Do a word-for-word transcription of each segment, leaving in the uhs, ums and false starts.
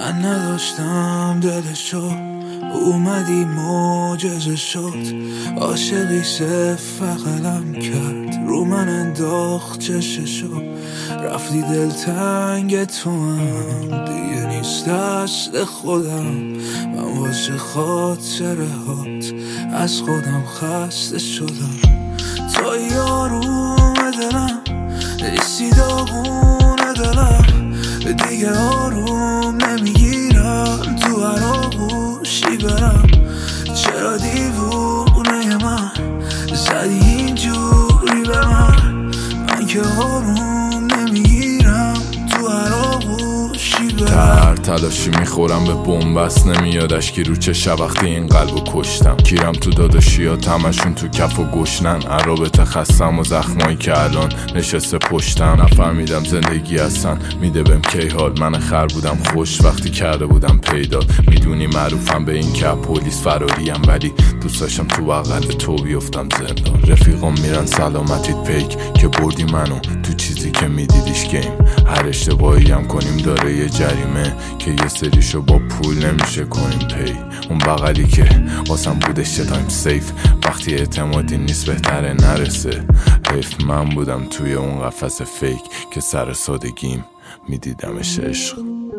من نداشتم دلشو، اومدی معجزه شد. عاشقی صفر قلم کرد، رو من انداخت چششو. رفتی دلتنگ تو هم دیگه نیست دست خودم. من واسه خاطره هات از خودم خسته شدم. تو یاروم دلم، ایسی داغون دلم، دیگه آروم نمیگیرم. تو هر آغوشی برم، چرا دیوونه من زدی اینجوری به من؟ من که آروم نمیگیرم، تو هر آغوشی برم. هر تلاشی میخورم به بنبست، نمیادش که رو چه شب وقتی این قلبو کشتم. گیرم تو داداشیات همشون تو کف و گشنن، عرابت خستم و زخمایی که الان نشسته پشتم. نفهمیدم زندگی هستن میده بهم کی حال. من خر بودم خوش وقتی کرده بودم پیدا. میدونی معروفم به این که پلیس فراریم، ولی دوست داشتم تو بغل تو بیفتم زندان. رفیقام میرن سلامتیت پیک که بردی منو تو چیزی که میدیدیش گیم. هر اشتباهی هم کنیم داره یه جریمه که یه سریشو با پول نمیشه کنیم پی. اون بغلی که واسم بودش تایم سیف، وقتی اعتمادی نیست بهتره نرسه. حیف من بودم توی اون قفس فیک که سر سادگیم میدیدمش عشق.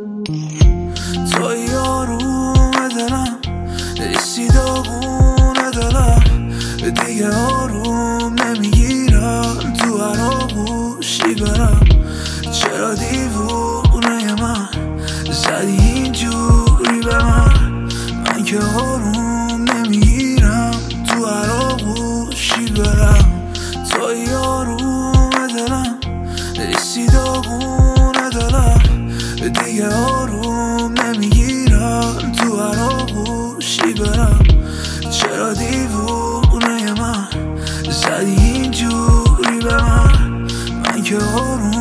تو یاروم دلم، ایسی داغون دلم، دیگه آروم نمیگیرم. تو هر آغوشی برم، چرا دیوونه من زدی اینجوری به من؟ من که آروم نمیگیرم، تو هر آغوشی برم. تو یاروم دلم، ایسی داغون دلم، دیگه آروم نمیگیرم. تو هر آغوشی برم، چرا دیوونه من زدی اینجوری به من؟ من که آروم